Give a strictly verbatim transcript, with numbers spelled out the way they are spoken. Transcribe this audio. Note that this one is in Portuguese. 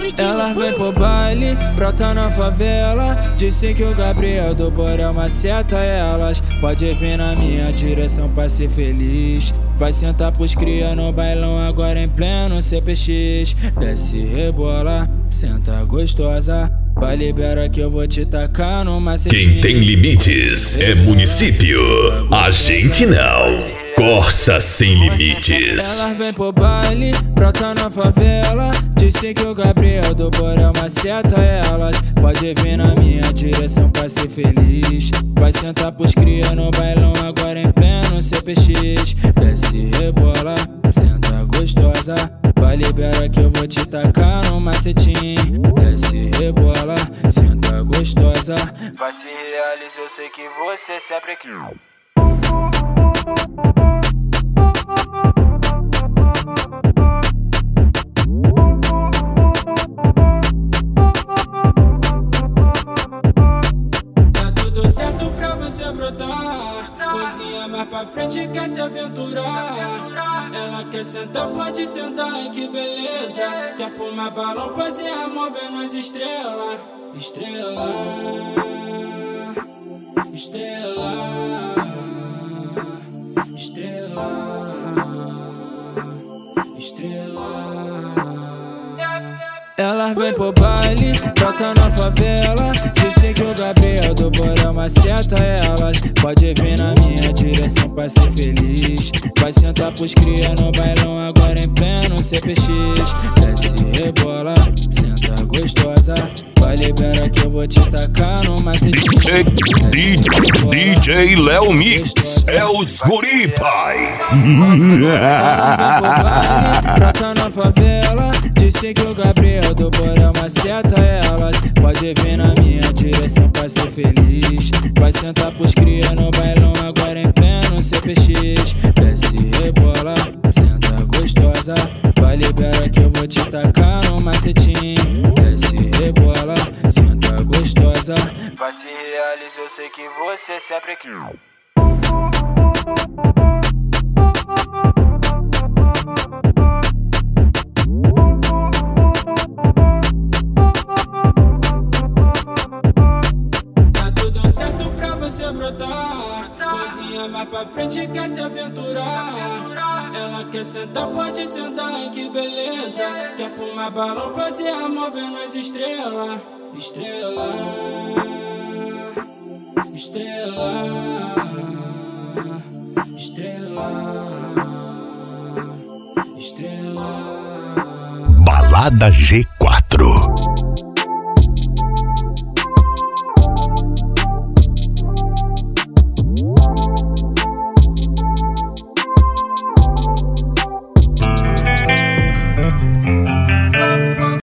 Ela vem pro baile, brota na favela. Disse que o Gabriel do Borel maceta elas. Pode vir na minha direção pra ser feliz. Vai sentar pros cria no bailão agora em pleno C P X. Desce, rebola, senta gostosa. Vai, libera que eu vou te tacar no macetinho. Quem tem limites é município. A gente não. Corsa sem limites. Ela vem pro baile, brota na favela. Disse que o Gabriel do Borel maceta elas. Pode vir na minha direção pra ser feliz. Vai sentar pros cria no bailão agora em pleno C P X. Desce, rebola, senta gostosa. Vai, libera que eu vou te tacar no macetinho. Desce, rebola, senta gostosa. Vai se realizar, eu sei que você sempre quer. Tá tudo certo pra você brotar. Cozinha mais pra frente, quer se aventurar. Ela quer sentar, pode sentar, ai que beleza. Quer fumar balão, fazer amor vendo as estrelas. Estrela, estrela, estrela, estrela. Ela vem pro baile, brota na favela. Disse que o Gabriel do Borel maceta elas. Pode vir na minha direção pra ser feliz. Vai sentar pros cria no bailão agora em pleno C P X. Desce, rebola, senta gostosa. Vai, libera que eu vou te tacar no macetinho. D J, D J Léo Mix é os guri, pai. Brota na favela. Disse que o Gabriel do Borel maceta elas. Pode vir na minha direção pra ser feliz. Vai sentar pros cria no bailão agora em pleno C P X. Desce, rebola, senta gostosa. Vai, libera que eu vou te tacar no macetinho. Desce, rebola, senta gostosa. Vai se realizar, eu sei que você sempre quer. Brotar, cozinha mais pra frente, quer se aventurar. Ela quer sentar, pode sentar, ai que beleza. Quer fumar balão, fazer amor vendo as estrelas. Estrela, estrela, estrela, estrela. Balada G